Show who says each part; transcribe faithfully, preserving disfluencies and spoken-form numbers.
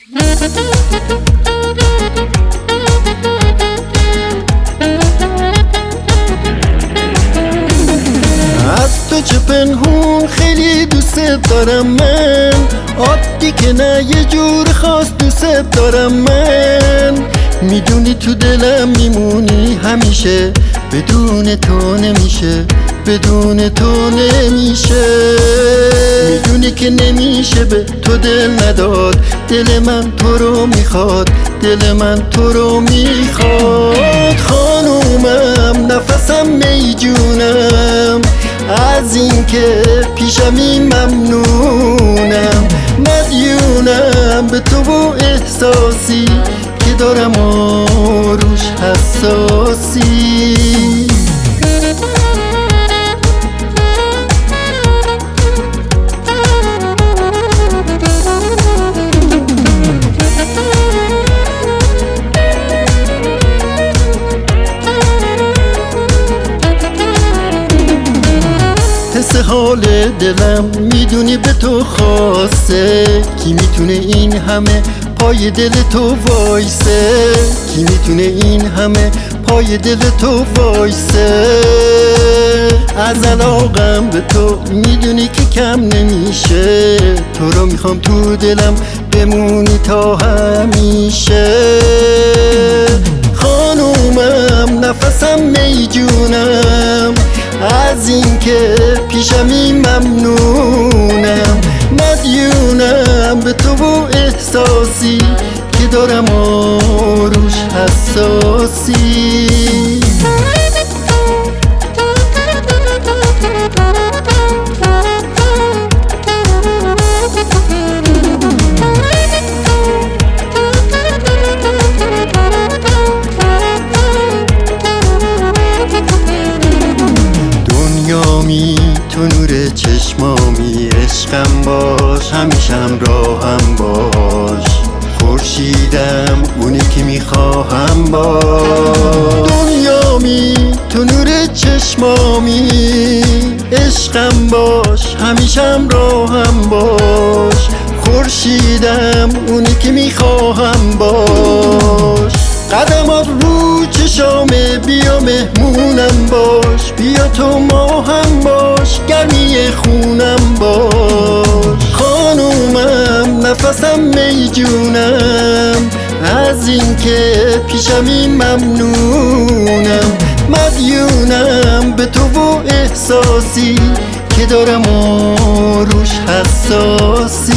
Speaker 1: از تو چه پنهون خیلی دوست دارم من، عادی که نه یه جور خاص دوست دارم من. میدونی تو دلم میمونی همیشه، بدون تو نمیشه، بدون تو نمیشه. میدونی که نمیشه به تو دل نداد، دل من تو رو میخواد، دل من تو رو میخواد. خانومم نفسم میجونم، از این که پیشمی ممنونم. مدیونم به تو و احساسی که دارم و روش حساسی. حس حال دلم میدونی به تو خاصه، کی میتونه این همه پای دل تو وایسه؟ کی میتونه این همه پای دل تو وایسه؟ از علاقم به تو میدونی که کم نمیشه، تو رو میخوام تو دلم بمونی تا همیشه. خانومم نفسم میجونم، از این که پیشمی ممنونم. مدیونم به تو و احساسی که دارم و روش حساسی. دنیامی تو نور چشمامی، عشقم باش همیشم راهم باش. خورشیدم اونی که میخواهم باش. دنیامی تو نور چشمامی، عشقم باش همیشم راهم باش. خورشیدم اونی که میخواهم باش. قدمات رو چشامه، بیا مهمونم باش، بیا تو ماهم باش، گرمی خونم باش. خانومم نفسم میجونم، از این که پیشمی ممنونم. مدیونم به تو و احساسی که دارم و روش حساسی.